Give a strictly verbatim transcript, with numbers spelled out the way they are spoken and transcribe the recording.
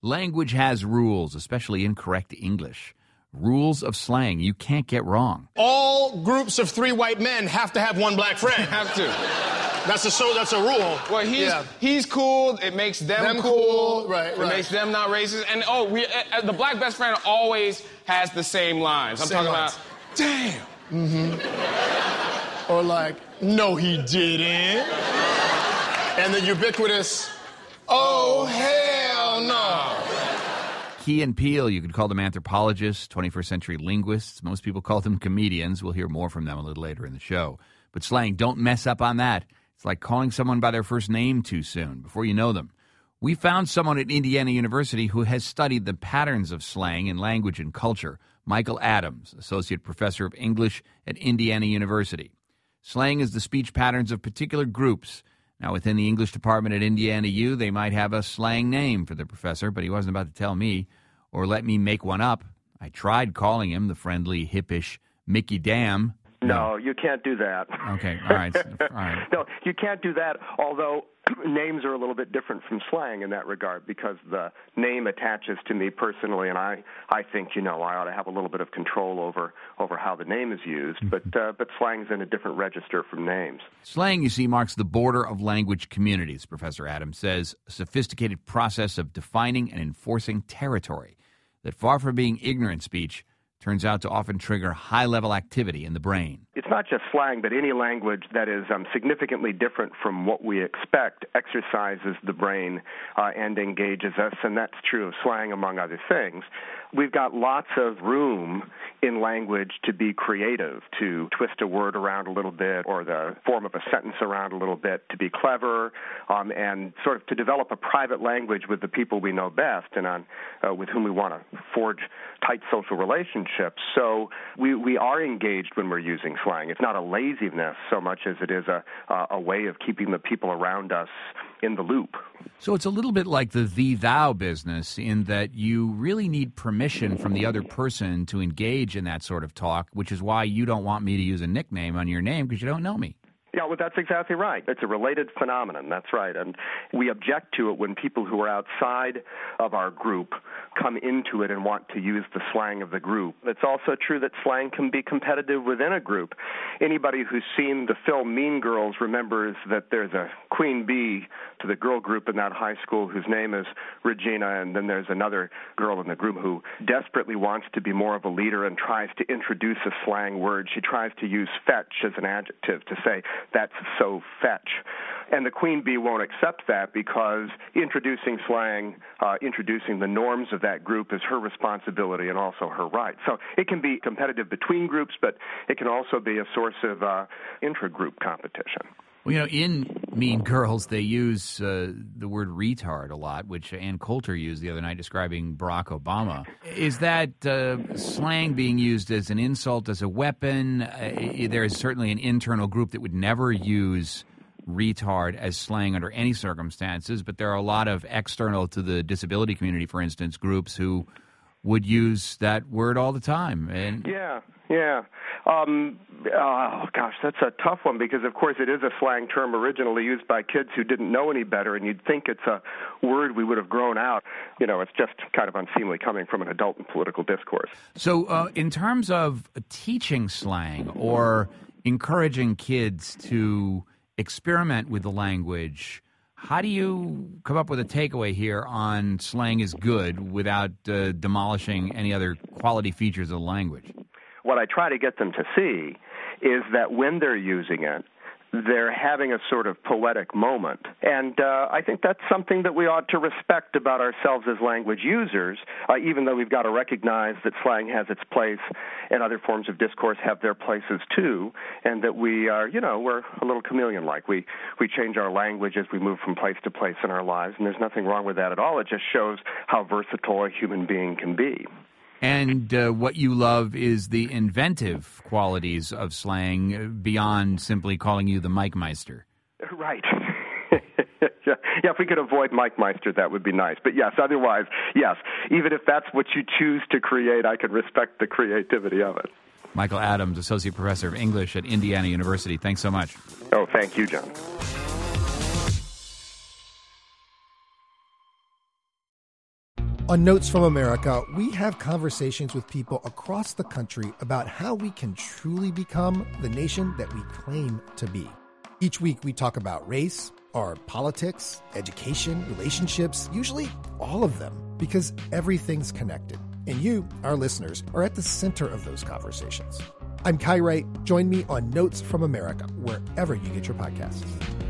Language has rules, especially incorrect English. Rules of slang you can't get wrong. All groups of three white men have to have one black friend. Have to. That's a so. That's a rule. Well, he's Yeah. he's cool. It makes them, Them cool. cool. Right, It right. makes them not racist. And oh, we uh, the black best friend always has the same lines. I'm Same talking lines. about, damn. Or like, no, he didn't. And the ubiquitous, oh hell no. Key and Peele, you could call them anthropologists, twenty-first century linguists. Most people call them comedians. We'll hear more from them a little later in the show. But slang, don't mess up on that. It's like calling someone by their first name too soon, before you know them. We found someone at Indiana University who has studied the patterns of slang in language and culture. Michael Adams, Associate Professor of English at Indiana University. Slang is the speech patterns of particular groups. Now, within the English department at Indiana U, they might have a slang name for the professor, but he wasn't about to tell me or let me make one up. I tried calling him the friendly, hippish Mickey Dam. No, you can't do that. Okay, all right, all right. No, you can't do that, although names are a little bit different from slang in that regard because the name attaches to me personally, and I, I think, you know, I ought to have a little bit of control over, over how the name is used, but, uh, but slang's in a different register from names. Slang, you see, marks the border of language communities, Professor Adams says, a sophisticated process of defining and enforcing territory that, far from being ignorant speech, turns out to often trigger high-level activity in the brain. It's not just slang, but any language that is um, significantly different from what we expect exercises the brain uh, and engages us, and that's true of slang, among other things. We've got lots of room in language to be creative, to twist a word around a little bit or the form of a sentence around a little bit, to be clever, um, and sort of to develop a private language with the people we know best and on uh, with whom we want to forge tight social relationships. So we, we are engaged when we're using slang. It's not a laziness so much as it is a, uh, a way of keeping the people around us in the loop. So it's a little bit like the thee-thou business in that you really need permission from the other person to engage in that sort of talk, which is why you don't want me to use a nickname on your name because you don't know me. Yeah, well, that's exactly right. It's a related phenomenon. That's right. And we object to it when people who are outside of our group come into it and want to use the slang of the group. It's also true that slang can be competitive within a group. Anybody who's seen the film Mean Girls remembers that there's a queen bee to the girl group in that high school whose name is Regina, and then there's another girl in the group who desperately wants to be more of a leader and tries to introduce a slang word. She tries to use fetch as an adjective to say, that's so fetch. And the queen bee won't accept that because introducing slang, uh, introducing the norms of that group is her responsibility and also her right. So it can be competitive between groups, but it can also be a source of uh, intra-group competition. Well, you know, in Mean Girls, they use uh, the word retard a lot, which Ann Coulter used the other night describing Barack Obama. Is that uh, slang being used as an insult, as a weapon? Uh, there is certainly an internal group that would never use retard as slang under any circumstances, but there are a lot of external to the disability community, for instance, groups who would use that word all the time. And yeah, yeah. Um, oh, gosh, that's a tough one because, of course, it is a slang term originally used by kids who didn't know any better, and you'd think it's a word we would have grown out. You know, it's just kind of unseemly coming from an adult in political discourse. So uh, in terms of teaching slang or encouraging kids to experiment with the language, how do you come up with a takeaway here on slang is good without uh, demolishing any other quality features of the language? What I try to get them to see is that when they're using it, they're having a sort of poetic moment. And uh, I think that's something that we ought to respect about ourselves as language users, uh, even though we've got to recognize that slang has its place and other forms of discourse have their places too, and that we are, you know, we're a little chameleon-like. We, we change our language as we move from place to place in our lives, and there's nothing wrong with that at all. It just shows how versatile a human being can be. And uh, what you love is the inventive qualities of slang beyond simply calling you the Mike Meister. Right. yeah. yeah, if we could avoid Mike Meister, that would be nice. But yes, otherwise, yes, even if that's what you choose to create, I can respect the creativity of it. Michael Adams, Associate Professor of English at Indiana University. Thanks so much. Oh, thank you, John. On Notes from America, we have conversations with people across the country about how we can truly become the nation that we claim to be. Each week, we talk about race, our politics, education, relationships, usually all of them, because everything's connected. And you, our listeners, are at the center of those conversations. I'm Kai Wright. Join me on Notes from America, wherever you get your podcasts.